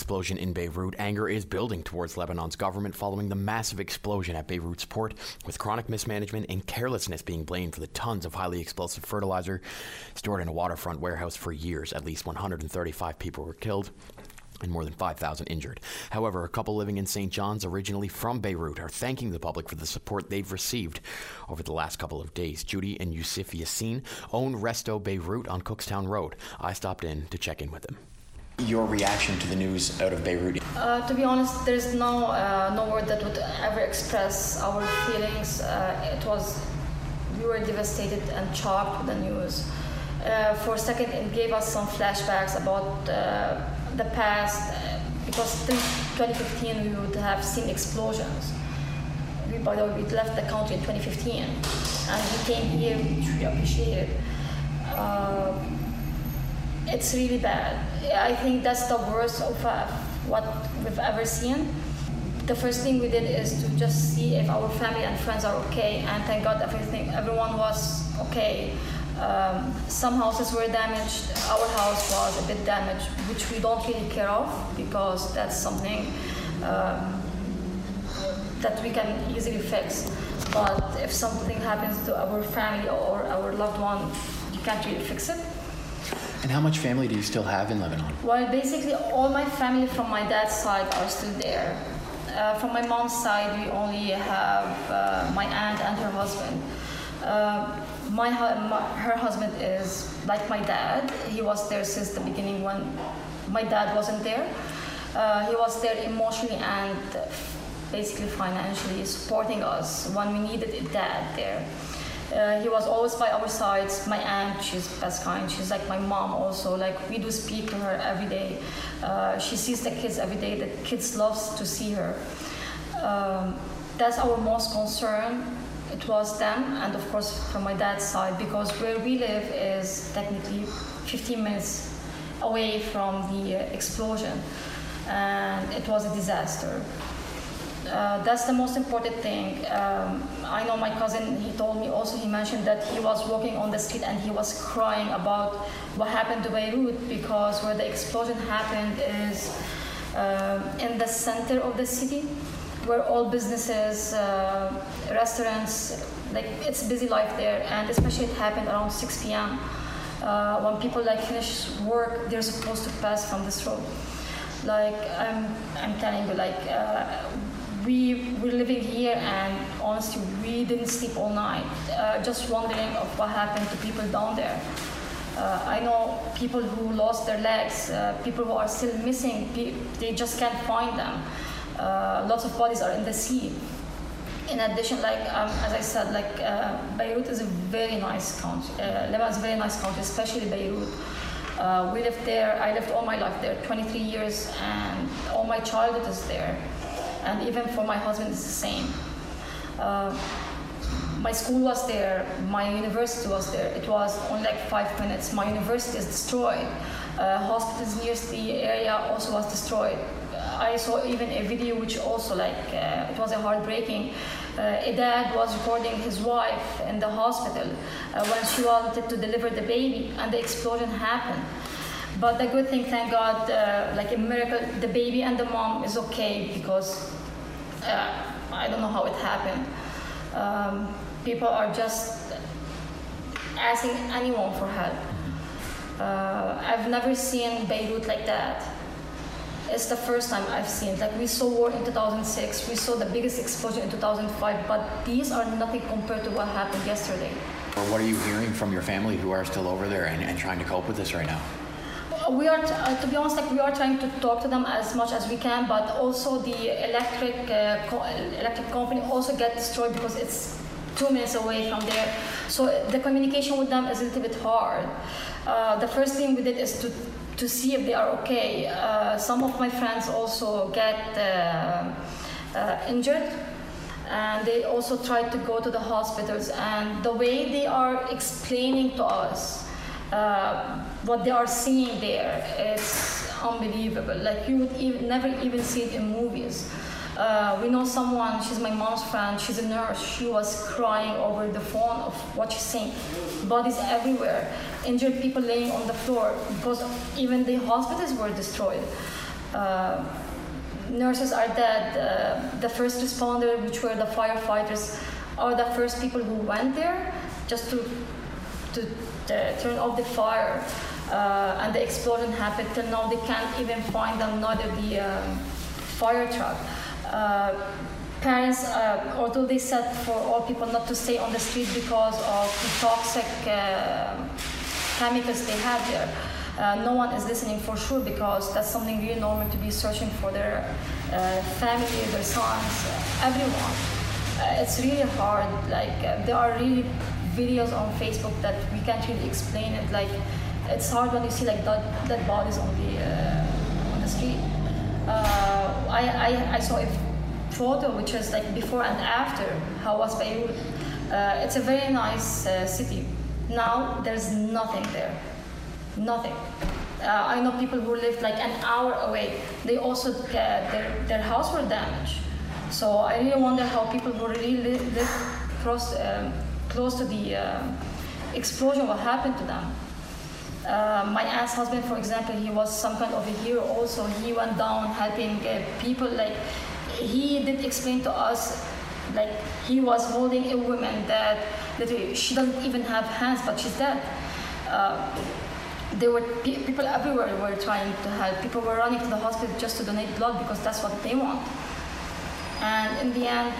explosion in Beirut, anger is building towards Lebanon's government following the massive explosion at Beirut's port, with chronic mismanagement and carelessness being blamed for the tons of highly explosive fertilizer stored in a waterfront warehouse for years. At least 135 people were killed and more than 5,000 injured. However, a couple living in St. John's, originally from Beirut, are thanking the public for the support they've received over the last couple of days. Judy and Yusuf Yassin own Resto Beirut on Cookstown Road. I stopped in to check in with them. Your reaction to the news out of Beirut? To be honest, there's no word that would ever express our feelings. We were devastated and shocked with the news. For a second, it gave us some flashbacks about the past, because since 2015 we would have seen explosions. By the way, we left the country in 2015 and we came here, which we appreciated. It's really bad. I think that's the worst of what we've ever seen. The first thing we did is to just see if our family and friends are okay, and thank God everyone was okay. Some houses were damaged. Our house was a bit damaged, which we don't really care of, because that's something that we can easily fix. But if something happens to our family or our loved one, you can't really fix it. And how much family do you still have in Lebanon? Well, basically all my family from my dad's side are still there. From my mom's side, we only have my aunt and her husband. Her husband is like my dad. He was there since the beginning when my dad wasn't there. He was there emotionally and basically financially supporting us when we needed a dad there. He was always by our sides. My aunt, she's best kind. She's like my mom also. Like, we do speak to her every day. She sees the kids every day. The kids loves to see her. That's our most concern. It was them, and of course from my dad's side, because where we live is technically 15 minutes away from the explosion, and it was a disaster. That's the most important thing. I know my cousin, he told me also, he mentioned that he was walking on the street and he was crying about what happened to Beirut, because where the explosion happened is in the center of the city, where all businesses, restaurants, like, it's busy life there, and especially it happened around 6 p.m. When people finish work, they're supposed to pass from this road. Like, I'm telling you, we're living here, and honestly, we didn't sleep all night, just wondering of what happened to people down there. I know people who lost their legs, people who are still missing, they just can't find them. Lots of bodies are in the sea. In addition, as I said, Beirut is a very nice country. Lebanon is a very nice country, especially Beirut. We lived there. I lived all my life there, 23 years, and all my childhood is there. And even for my husband, it's the same. My school was there. My university was there. It was only 5 minutes. My university is destroyed. Hospitals near the area also was destroyed. I saw even a video which also it was a heartbreaking. A dad was recording his wife in the hospital when she wanted to deliver the baby, and the explosion happened. But the good thing, thank God, like a miracle, the baby and the mom is okay, because I don't know how it happened. People are just asking anyone for help. I've never seen Beirut like that. It's the first time I've seen it. We saw war in 2006, we saw the biggest explosion in 2005, but these are nothing compared to what happened yesterday. What are you hearing from your family who are still over there and trying to cope with this right now? We are, to be honest, we are trying to talk to them as much as we can, but also the electric company also get destroyed because it's 2 minutes away from there. So the communication with them is a little bit hard. The first thing we did is to see if they are okay. Some of my friends also get injured, and they also tried to go to the hospitals, and the way they are explaining to us what they are seeing there, it's unbelievable. You would never even see it in movies. We know someone, she's my mom's friend, she's a nurse, she was crying over the phone of what she's seeing. Bodies everywhere, injured people laying on the floor, because even the hospitals were destroyed. Nurses are dead. The first responder, which were the firefighters, are the first people who went there just to turn off the fire. And the explosion happened. Till now, they can't even find another the fire truck. Parents, although they said for all people not to stay on the street because of the toxic chemicals they have there, no one is listening for sure, because that's something really normal to be searching for their family, their sons, everyone. It's really hard. Like there are really videos on Facebook that we can't really explain it. Like it's hard when you see like dead bodies on the street. I saw a photo which is like before and after how was Beirut. It's a very nice city. Now there's nothing there, nothing. I know people who lived like an hour away. They also their house were damaged. So I really wonder how people who really live close to the explosion, what happened to them. My aunt's husband, for example, he was some kind of a hero also. He went down helping people. Like he did explain to us, like he was holding a woman that she doesn't even have hands, but she's dead. There were people everywhere were trying to help. People were running to the hospital just to donate blood because that's what they want. And in the end,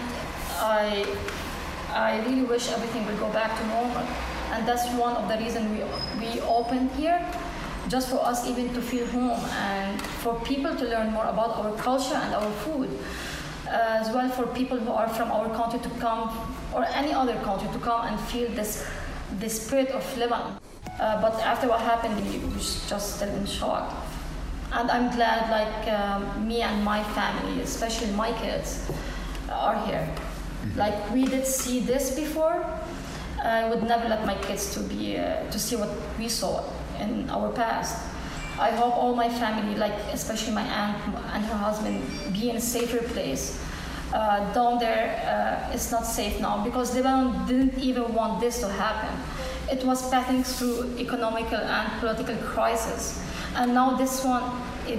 I really wish everything would go back to normal. And that's one of the reasons we opened here, just for us even to feel home and for people to learn more about our culture and our food, as well for people who are from our country to come, or any other country to come and feel the spirit of Lebanon. But after what happened, we were just still in shock. And I'm glad, like me and my family, especially my kids, are here. Like we did see this before. I would never let my kids to see what we saw in our past. I hope all my family, like especially my aunt and her husband, be in a safer place. Down there, it's not safe now because Lebanon didn't even want this to happen. It was passing through economical and political crisis, and now this one, it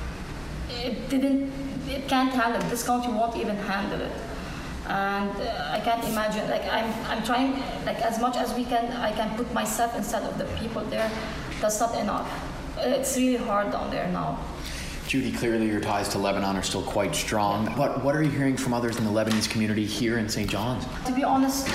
can't handle it. This country won't even handle it. And I can't imagine, like I'm trying, like as much as we can, I can put myself instead of the people there. That's not enough. It's really hard down there now. Judy, clearly your ties to Lebanon are still quite strong. What are you hearing from others in the Lebanese community here in St. John's? To be honest,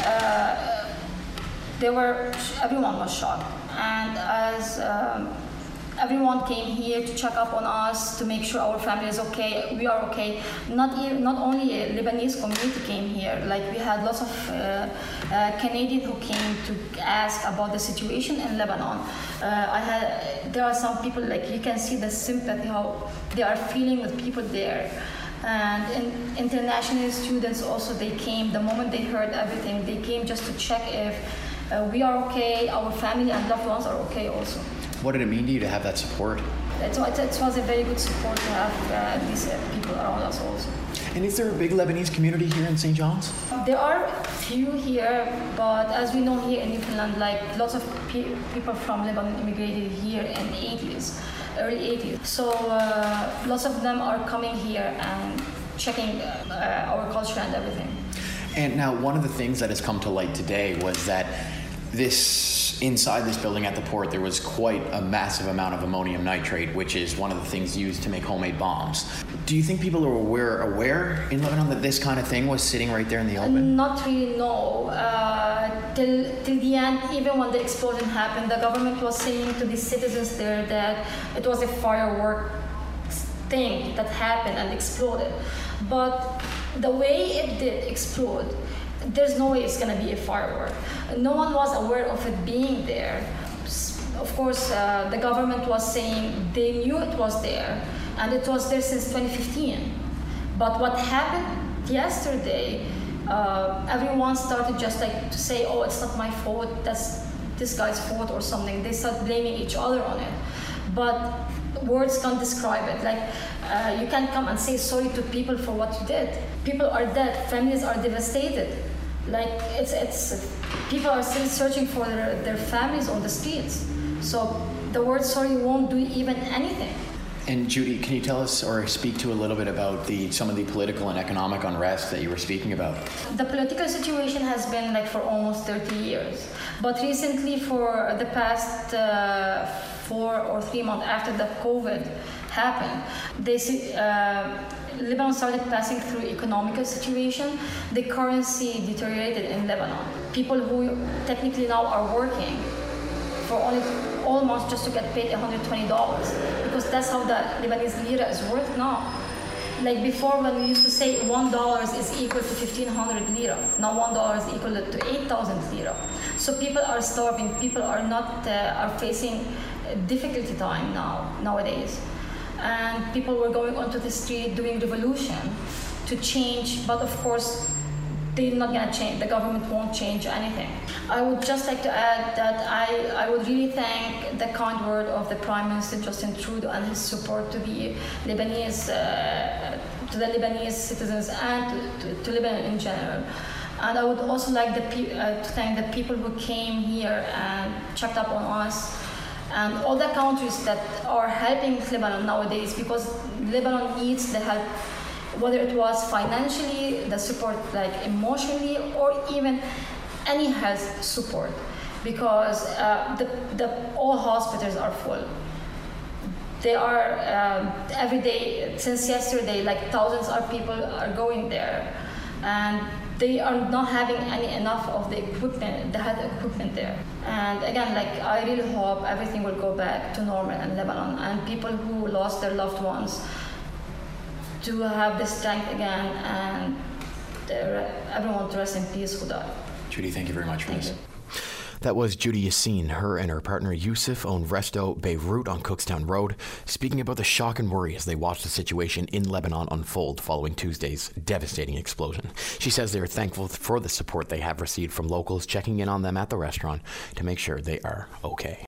everyone was shocked. And as everyone came here to check up on us, to make sure our family is okay, we are okay. Not only a Lebanese community came here, like we had lots of Canadians who came to ask about the situation in Lebanon. There are some people, like you can see the sympathy, how they are feeling with people there. And international students also, they came, the moment they heard everything, they came just to check if we are okay, our family and loved ones are okay also. What did it mean to you to have that support? It was a very good support to have these people around us also. And is there a big Lebanese community here in St. John's? There are few here, but as we know here in Newfoundland, like lots of people from Lebanon immigrated here in the 80s, early 80s. So lots of them are coming here and checking our culture and everything. And now one of the things that has come to light today was that inside this building at the port, there was quite a massive amount of ammonium nitrate, which is one of the things used to make homemade bombs. Do you think people are aware in Lebanon that this kind of thing was sitting right there in the open? Not really, no. Till the end, even when the explosion happened, the government was saying to the citizens there that it was a firework thing that happened and exploded. But the way it did explode, there's no way it's going to be a firework. No one was aware of it being there. Of course, the government was saying they knew it was there, and it was there since 2015. But what happened yesterday, everyone started just like to say, oh, it's not my fault, that's this guy's fault or something. They start blaming each other on it. But words can't describe it. Like, you can't come and say sorry to people for what you did. People are dead, families are devastated. Like, it's people are still searching for their families on the streets. So the word sorry won't do even anything. And Judy, can you tell us or speak to a little bit about some of the political and economic unrest that you were speaking about? The political situation has been like for almost 30 years. But recently, for the past 4 or 3 months after the COVID happened, Lebanon started passing through economical situation. The currency deteriorated in Lebanon. People who technically now are working for only almost just to get paid $120, because that's how the Lebanese lira is worth now. Like before, when we used to say $1 is equal to 1,500 lira, now $1 is equal to 8,000 lira. So people are starving. People are not are facing a difficulty time nowadays, and people were going onto the street doing revolution to change. But of course, they're not going to change. The government won't change anything. I would just like to add that I would really thank the kind word of the Prime Minister Justin Trudeau and his support to the Lebanese citizens and to Lebanon in general. And I would also like to thank the people who came here and checked up on us and all the countries that are helping Lebanon nowadays, because Lebanon needs the help, whether it was financially, the support like emotionally, or even any health support, because all hospitals are full. They are every day, since yesterday, like thousands of people are going there, and they are not having enough of the equipment, the health equipment there. And again, like I really hope everything will go back to normal in Lebanon, and people who lost their loved ones to have the strength again, and everyone to rest in peace who died. Judy, thank you very much for this. You. That was Judy Yassin. Her and her partner Yusuf own Resto Beirut on Cookstown Road, speaking about the shock and worry as they watch the situation in Lebanon unfold following Tuesday's devastating explosion. She says they are thankful for the support they have received from locals checking in on them at the restaurant to make sure they are okay.